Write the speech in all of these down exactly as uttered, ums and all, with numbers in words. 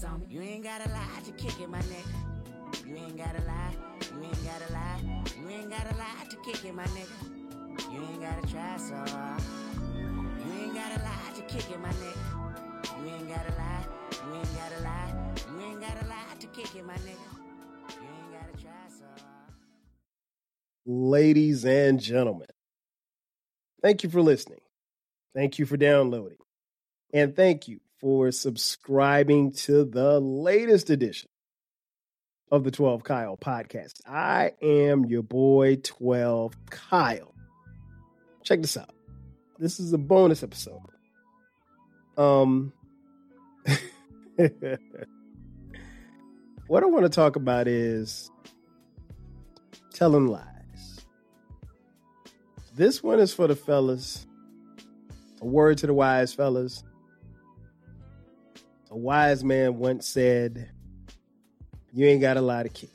on me. You ain't gotta lie to kick it, my nigga. You ain't gotta lie. You ain't gotta lie. You ain't gotta lie to kick it, my nigga. You ain't gotta try so hard. You ain't gotta lie to kick it, my nigga. You ain't gotta lie. You ain't gotta lie. You ain't gotta lie to kick it, my nigga. You ain't gotta try so hard. Ladies and gentlemen, thank you for listening. Thank you for downloading. And thank you for subscribing to the latest edition of the twelve Kyle podcast. I am your boy, twelve Kyle. Check this out. This is a bonus episode. Um, what I want to talk about is telling lies. This one is for the fellas. A word to the wise fellas. A wise man once said, you ain't got a lot of kids.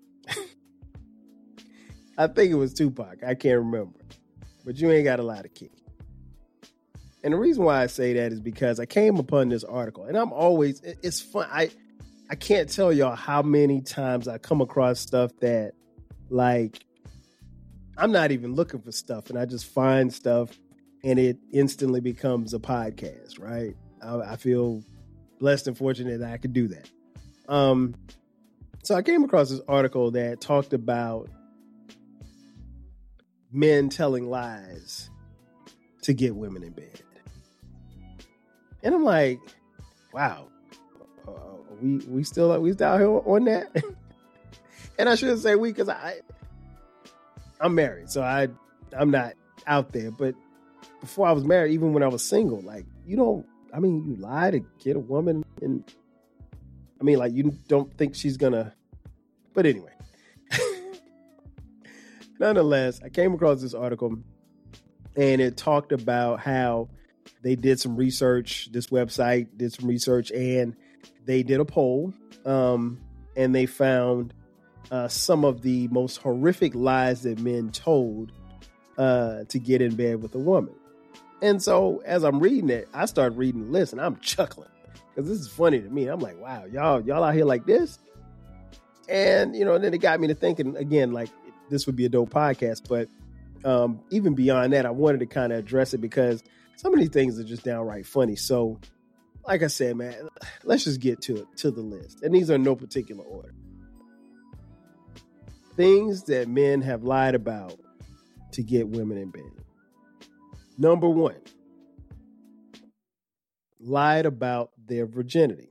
I think it was Tupac. I can't remember. But you ain't got a lot of kids. And the reason why I say that is because I came upon this article. And I'm always, it's fun. I, I can't tell y'all how many times I come across stuff that, like, I'm not even looking for stuff. And I just find stuff and it instantly becomes a podcast, right? I, I feel blessed and fortunate that I could do that. Um, so I came across this article that talked about men telling lies to get women in bed. And I'm like, wow, uh, we we still we still out here on that? And I shouldn't say we because I I'm married, so I I'm not out there. But before I was married, even when I was single, like you don't. I mean, you lie to get a woman, and I mean, like you don't think she's gonna. But anyway, nonetheless, I came across this article, and it talked about how they did some research. This website did some research, and they did a poll, um, and they found uh, some of the most horrific lies that men told uh, to get in bed with a woman. And so as I'm reading it, I start reading the list and I'm chuckling because this is funny to me. I'm like, wow, y'all, y'all out here like this. And, you know, and then it got me to thinking again, like this would be a dope podcast. But um, even beyond that, I wanted to kind of address it because some of these things are just downright funny. So like I said, man, let's just get to it, to the list. And these are in no particular order. Things that men have lied about to get women in bed. Number one, lied about their virginity.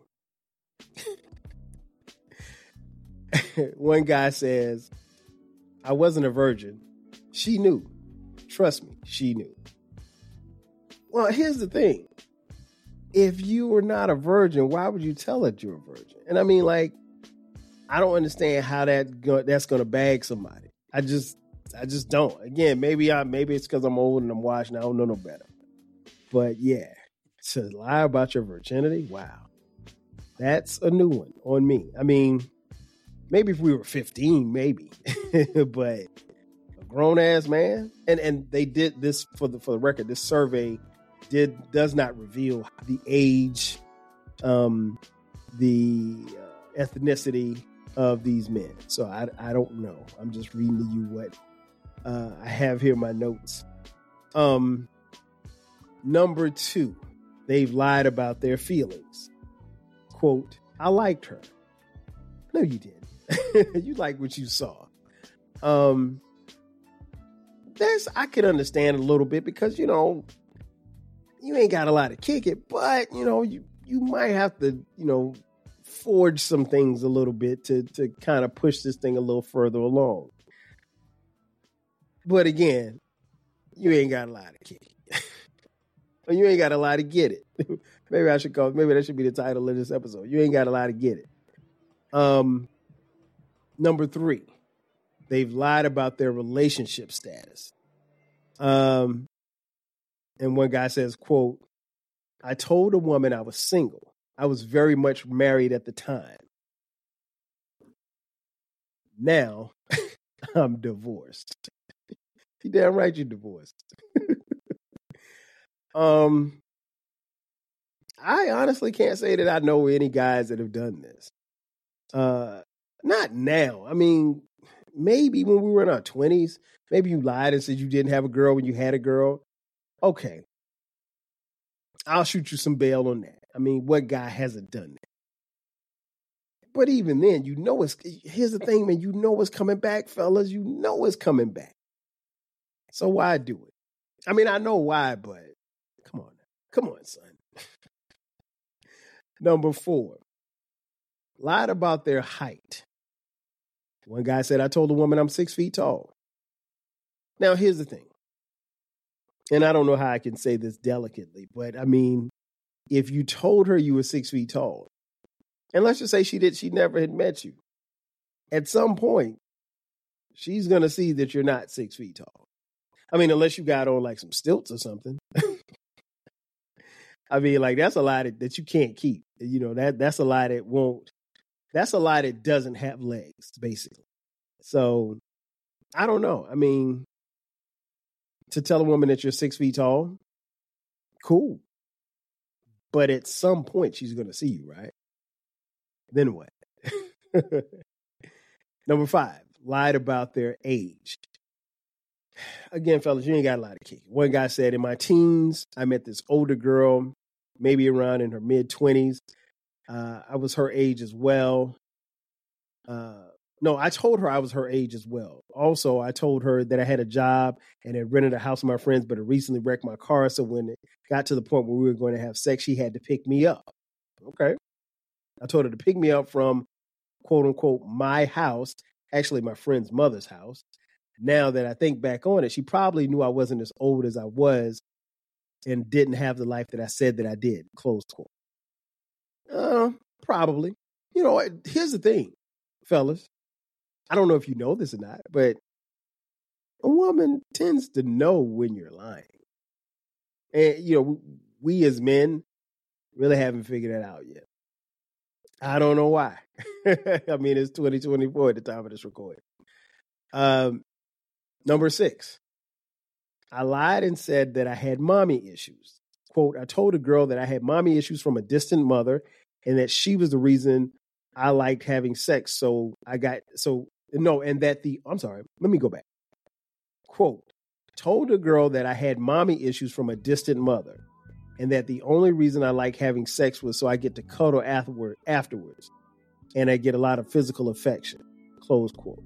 One guy says, I wasn't a virgin. She knew. Trust me, she knew. Well, here's the thing. If you were not a virgin, why would you tell her you're a virgin? And I mean, like, I don't understand how that go- that's going to bag somebody. I just... I just don't. Again, maybe I maybe it's because I'm old and I'm washed and I don't know no better. But yeah, to lie about your virginity, wow. That's a new one on me. I mean, maybe if we were fifteen, maybe. But a grown-ass man, and, and they did this for the for the record, this survey did does not reveal the age, um, the uh, ethnicity of these men. So I, I don't know. I'm just reading to you what Uh, I have here my notes. Um, number two, they've lied about their feelings. Quote, I liked her. No, you didn't. You liked what you saw. Um, there's, I can understand a little bit because, you know, you ain't got a lot to kick it, but, you know, you, you might have to, you know, forge some things a little bit to, to kind of push this thing a little further along. But again, you ain't got a lot to kick it. Or you ain't got a lot to get it. Maybe I should call, maybe that should be the title of this episode. You ain't got a lot to get it. Um, number three, they've lied about their relationship status. Um, and one guy says, quote, I told a woman I was single. I was very much married at the time. Now I'm divorced. You damn right you're divorced. um, I honestly can't say that I know any guys that have done this. Uh, not now. I mean, maybe when we were in our twenties, maybe you lied and said you didn't have a girl when you had a girl. Okay. I'll shoot you some bail on that. I mean, what guy hasn't done that? But even then, you know it's, here's the thing, man, you know it's coming back, fellas. You know it's coming back. So why do it? I mean, I know why, but come on. Come on, son. Number four, lied about their height. One guy said, I told a woman I'm six feet tall. Now, here's the thing. And I don't know how I can say this delicately, but I mean, if you told her you were six feet tall, and let's just say she did, she never had met you, at some point, she's going to see that you're not six feet tall. I mean, unless you got on like some stilts or something. I mean, like that's a lie that, that you can't keep. You know, that that's a lie that won't, that's a lie that doesn't have legs, basically. So I don't know. I mean, to tell a woman that you're six feet tall, cool. But at some point, she's going to see you, right? Then what? Number five, lied about their age. Again, fellas, you ain't got a lot of kick. One guy said, in my teens, I met this older girl, maybe around in her mid-twenties. Uh, I was her age as well. Uh, no, I told her I was her age as well. Also, I told her that I had a job and had rented a house with my friends, but had recently wrecked my car. So when it got to the point where we were going to have sex, she had to pick me up. Okay. I told her to pick me up from, quote unquote, my house, actually my friend's mother's house. Now that I think back on it, she probably knew I wasn't as old as I was and didn't have the life that I said that I did, close quote. Uh, probably. You know, here's the thing, fellas. I don't know if you know this or not, but a woman tends to know when you're lying. And, you know, we as men really haven't figured that out yet. I don't know why. I mean, it's twenty twenty-four at the time of this recording. Um, number six, I lied and said that I had mommy issues. Quote, I told a girl that I had mommy issues from a distant mother and that she was the reason I liked having sex. So I got, so no, and that the, I'm sorry, let me go back. Quote, told a girl that I had mommy issues from a distant mother and that the only reason I like having sex was so I get to cuddle afterward, afterwards and I get a lot of physical affection. Close quote.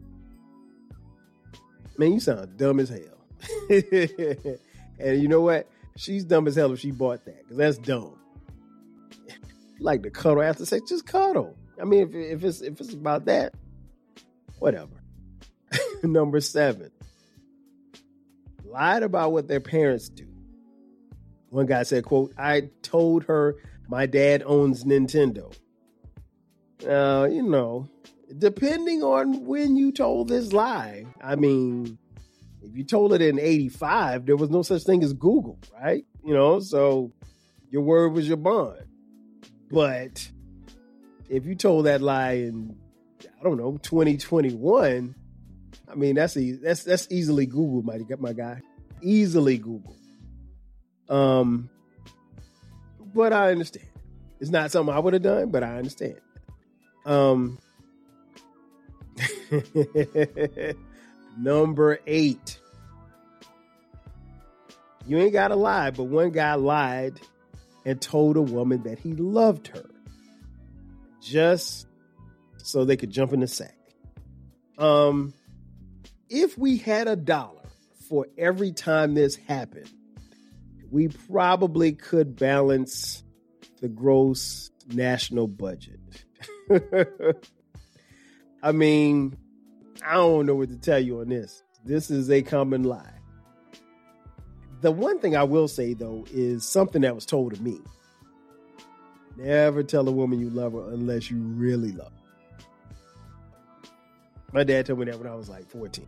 Man, you sound dumb as hell. And you know what? She's dumb as hell if she bought that, because that's dumb. Like to cuddle after sex, just cuddle. I mean, if, if it's if it's about that, whatever. Number seven, lied about what their parents do. One guy said, quote, I told her my dad owns Nintendo. Now, uh, you know, depending on when you told this lie, I mean, if you told it in eighty-five, there was no such thing as Google, right? You know, so your word was your bond. But if you told that lie in, I don't know, twenty twenty-one, I mean, that's easy. That's that's easily Googled, my my guy. Easily Googled. Um, but I understand. It's not something I would have done, but I understand. Um, number eight. You ain't got to lie, but one guy lied and told a woman that he loved her just so they could jump in the sack. Um, if we had a dollar for every time this happened, we probably could balance the gross national budget. I mean, I don't know what to tell you on this. This is a common lie. The one thing I will say, though, is something that was told to me. Never tell a woman you love her unless you really love her. My dad told me that when I was like fourteen.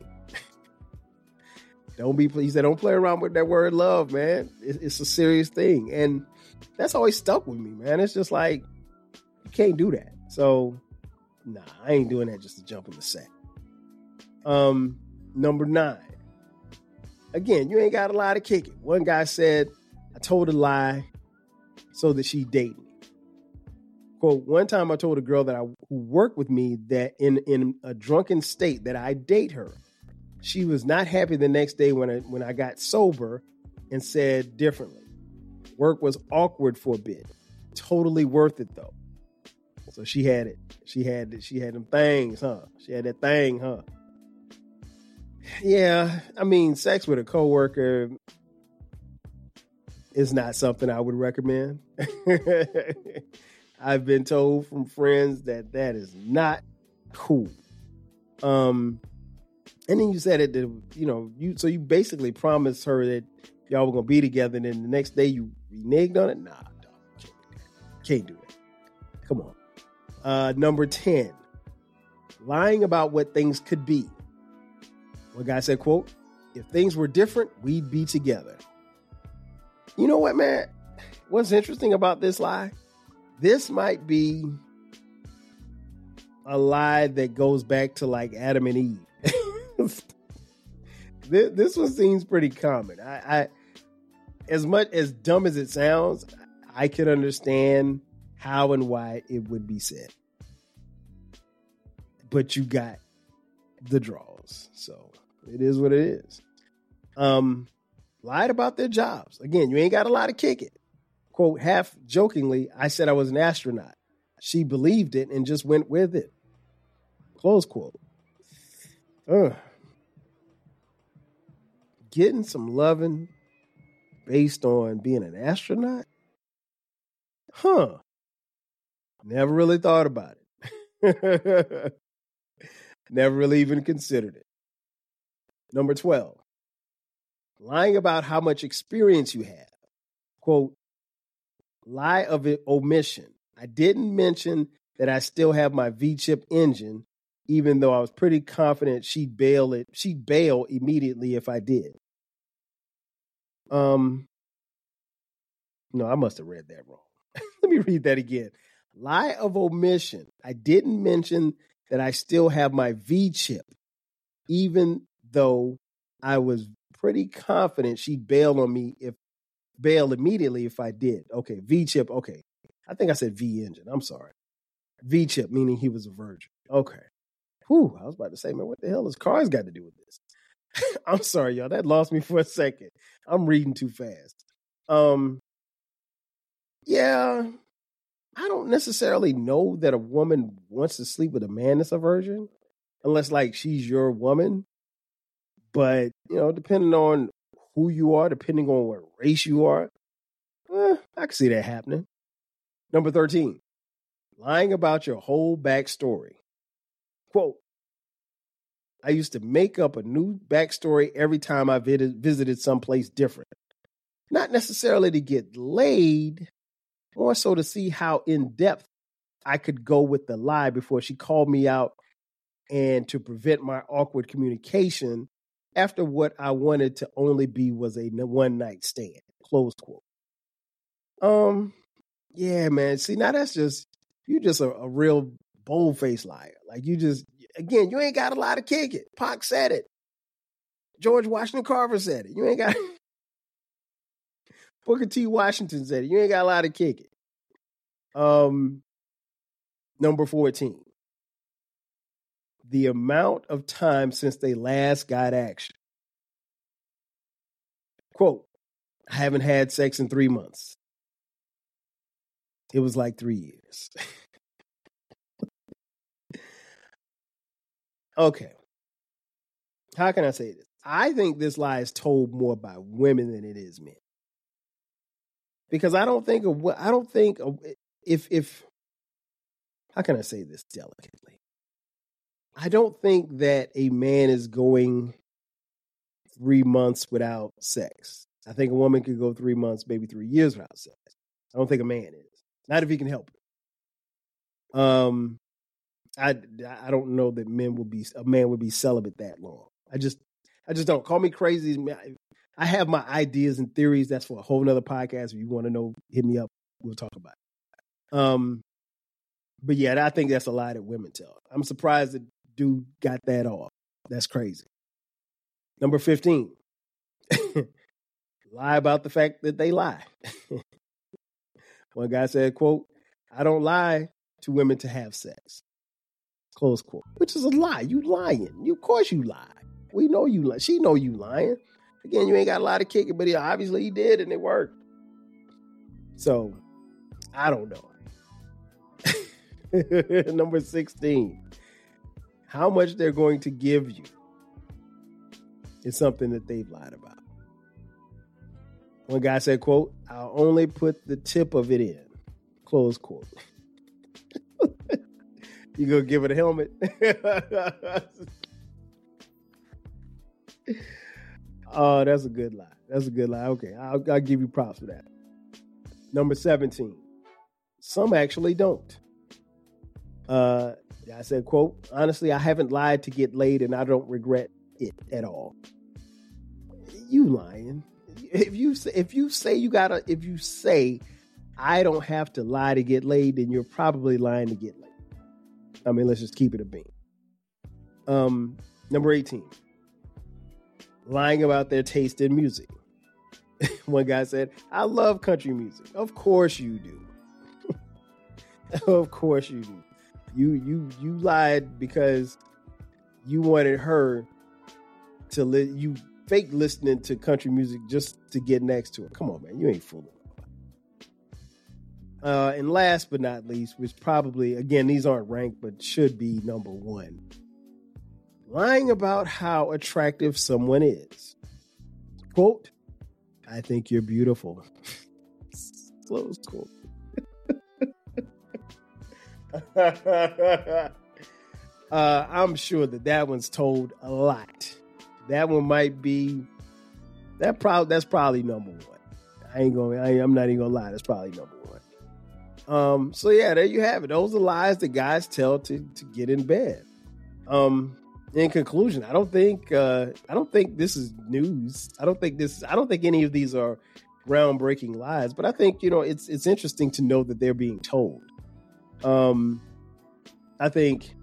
Don't be, he said, don't play around with that word love, man. It's a serious thing. And that's always stuck with me, man. It's just like, you can't do that. So, nah, I ain't doing that just to jump in the sack. Um, number nine. Again, you ain't got a lie to kick it. One guy said, I told a lie so that she'd date me. Quote, one time I told a girl that I who worked with me that in, in a drunken state that I date her. She was not happy the next day when I, when I got sober and said differently. Work was awkward for a bit. Totally worth it though. So she had it. She had she had them things, huh? She had that thing, huh? Yeah, I mean, sex with a coworker is not something I would recommend. I've been told from friends that that is not cool. Um, and then you said it, that, you know, you so you basically promised her that y'all were gonna be together, and then the next day you reneged on it. Nah, dog, can't do that. Come on. Uh, number ten, lying about what things could be. One guy said, quote, if things were different, we'd be together. You know what, man? What's interesting about this lie? This might be a lie that goes back to like Adam and Eve. this, this one seems pretty common. I, I, as much as dumb as it sounds, I could understand how and why it would be said. But you got the draws, so it is what it is. Um, lied about their jobs. Again, you ain't got a lot to kick it. Quote, half jokingly, I said I was an astronaut. She believed it and just went with it. Close quote. Ugh. Getting some loving based on being an astronaut? Huh. Never really thought about it. Never really even considered it. Number twelve. Lying about how much experience you have. Quote, lie of omission. I didn't mention that I still have my V-chip engine, even though I was pretty confident she'd bail it. She'd bail immediately if I did. Um, no, I must have read that wrong. Let me read that again. Lie of omission. I didn't mention that I still have my V-chip, even though I was pretty confident she'd bail on me if bail immediately if I did. Okay, V-chip. Okay, I think I said V-engine. I'm sorry. V-chip, meaning he was a virgin. Okay. Whew, I was about to say, man, what the hell has cars got to do with this? I'm sorry, y'all. That lost me for a second. I'm reading too fast. Um, yeah, I don't necessarily know that a woman wants to sleep with a man that's a virgin, unless like she's your woman. But, you know, depending on who you are, depending on what race you are, eh, I can see that happening. Number thirteen, lying about your whole backstory. Quote, I used to make up a new backstory every time I vid- visited someplace different. Not necessarily to get laid, more so to see how in-depth I could go with the lie before she called me out and to prevent my awkward communication after what I wanted to only be was a one-night stand. Close quote. Um, yeah, man. See, now that's just, you just a, a real bold-faced liar. Like you just, again, you ain't got a lot to kick it. Pac said it. George Washington Carver said it. You ain't got, Booker T. Washington said it. You ain't got a lot to kick it. Um, number fourteen. The amount of time since they last got action. Quote, I haven't had sex in three months. It was like three years. Okay. How can I say this? I think this lie is told more by women than it is men. Because I don't think of what I don't think of if if how can I say this delicately? I don't think that a man is going three months without sex. I think a woman could go three months, maybe three years without sex. I don't think a man is. Not if he can help it. Um, I, I don't know that men will be a man would be celibate that long. I just I just don't. Call me crazy. I have my ideas and theories. That's for a whole nother podcast. If you want to know, hit me up. We'll talk about it. Um, but yeah, I think that's a lie that women tell. I'm surprised that dude got that off. That's crazy. Number fifteen. Lie about the fact that they lie. One guy said, quote, I don't lie to women to have sex. Close quote. Which is a lie. You lying. You, of course you lie. We know you lie. She know you lying. Again, you ain't got a lot of kicking, but he, obviously he did and it worked. So, I don't know. Number sixteen. How much they're going to give you is something that they've lied about. One guy said, quote, I'll only put the tip of it in. Close quote. You gonna give it a helmet? Oh, that's a good lie. That's a good lie. Okay, I'll, I'll give you props for that. Number seventeen. Some actually don't. Uh, I said, quote, honestly, I haven't lied to get laid and I don't regret it at all. You lying. If you say, if you say you gotta, if you say I don't have to lie to get laid, then you're probably lying to get laid. I mean, let's just keep it a bean. Um, number eighteen. Lying about their taste in music. One guy said, I love country music. Of course you do. Of course you do. You you you lied because you wanted her to li- you fake listening to country music just to get next to her. Come on, man, you ain't fooling. Uh, and last but not least, which probably again these aren't ranked but should be number one, lying about how attractive someone is. Quote, I think you're beautiful. Close quote. uh, I'm sure that that one's told a lot. That one might be that. Probably that's probably number one. I ain't going. I ain't, I'm not even gonna lie. That's probably number one. Um. So yeah, there you have it. Those are lies that guys tell to to get in bed. Um. In conclusion, I don't think uh, I don't think this is news. I don't think this. I don't think any of these are groundbreaking lies. But I think you know it's it's interesting to know that they're being told. Um, I think,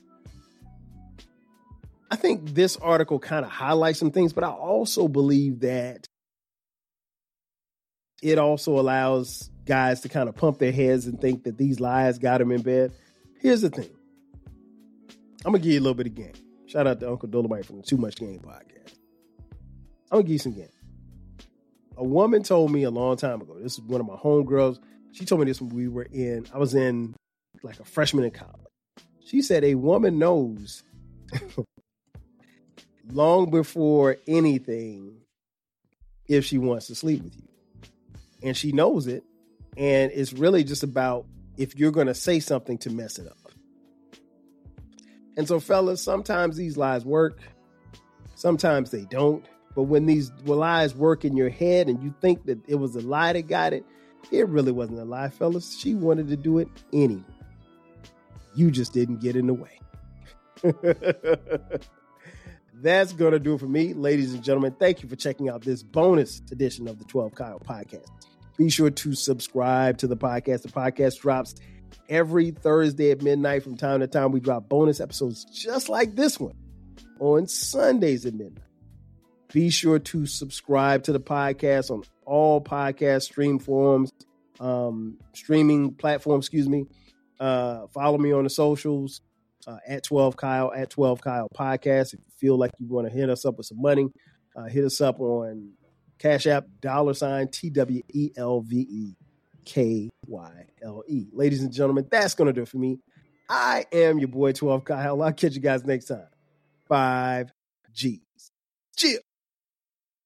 I think this article kind of highlights some things, but I also believe that it also allows guys to kind of pump their heads and think that these lies got them in bed. Here's the thing. I'm going to give you a little bit of game. Shout out to Uncle Dolomite from the Too Much Game podcast. I'm going to give you some game. A woman told me a long time ago, this is one of my homegirls. She told me this when we were in, I was in like a freshman in college. She said a woman knows long before anything if she wants to sleep with you. And she knows it. And it's really just about if you're going to say something to mess it up. And so, fellas, sometimes these lies work. Sometimes they don't. But when these lies work in your head and you think that it was a lie that got it, it really wasn't a lie, fellas. She wanted to do it anyway. You just didn't get in the way. That's going to do it for me, ladies and gentlemen. Thank you for checking out this bonus edition of the twelve Kyle podcast. Be sure to subscribe to the podcast. The podcast drops every Thursday at midnight. From time to time, we drop bonus episodes just like this one on Sundays at midnight. Be sure to subscribe to the podcast on all podcast stream forums, um, streaming platforms, excuse me. Uh, follow me on the socials uh, at twelve Kyle, at twelve Kyle podcast. If you feel like you want to hit us up with some money, uh, hit us up on Cash App, dollar sign T W E L V E K Y L E. Ladies and gentlemen, that's going to do it for me. I am your boy twelve Kyle. I'll catch you guys next time. Five G's. Chill.